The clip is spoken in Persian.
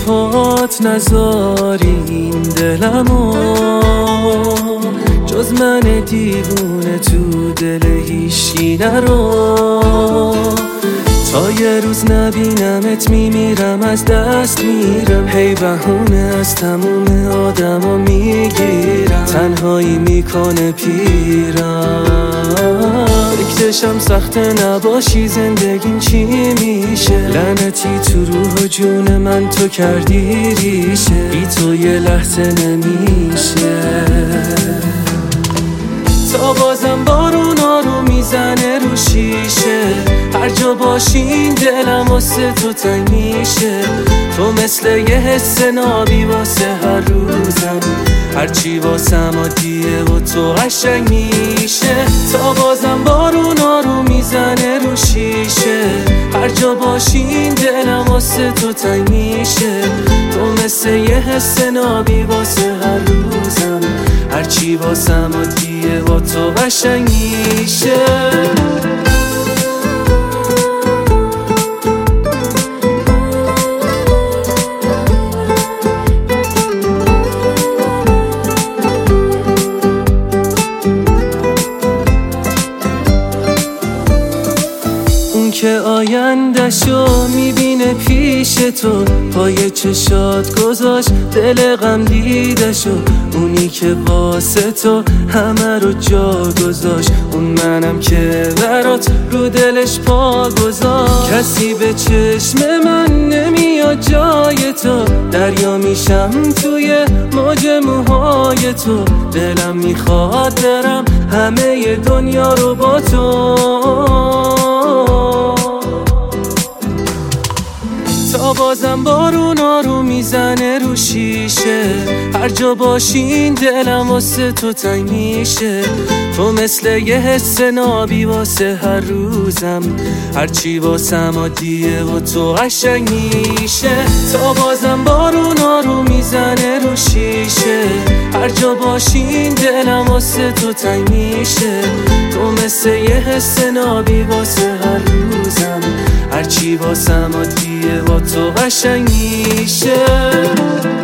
پات نذاری این دلمو، جز من دیوونه تو دل هیچکی نرو. تا یه روز نبینمت میمیرم، از دست میرم، هی بهونه از تموم آدما میگیرم، تنهایی میکنه پیرم. فکرشم سخته نباشی زندگیم چی میشه، لعنتی تو روح و جون من تو کردی ریشه، بی تو یه لحظه نمیشه. تا بازم بارون آروم میزنه رو شیشه، هر جا باشین دلم واسه تو تنگ میشه، تو مثل یه حس نابی واسه هر روزم، هرچی واسم عادیه و تو قشنگ میشه. تا بازم بارون آروم میزنه رو شیشه، هر جا باشین دلم واسه تو تنگ میشه، تو مثل یه حس نابی واسه هر روزم، هرچی واسم عادیه و تو قشنگ میشه. که آینده‌شو میبینه پیش تو، پای چشات گذاشت دل غم دیدشو، اونی که واسه تو همه رو جا گذاشت، اون منم که برات رو دلش پا گذاشت. کسی به چشم من نمیاد جای تو، دریا میشم توی موج موهای تو، دلم میخواد برم همه دنیا رو با تو. تا بازم بارون آروم میزنه رو شیشه، هر جا باشین دلم واسه تو تنگ میشه، تو مثل یه حس نابی واسه هر روزم، هرچی واسم عادیه و تو قشنگ میشه. تا بازم بارون آروم میزنه رو شیشه، هر جا باشین دلم واسه تو تنگ میشه، تو مثل یه حس نابی واسه هر روزم، هرچی واسم عادیه و تو قشنگ میشه.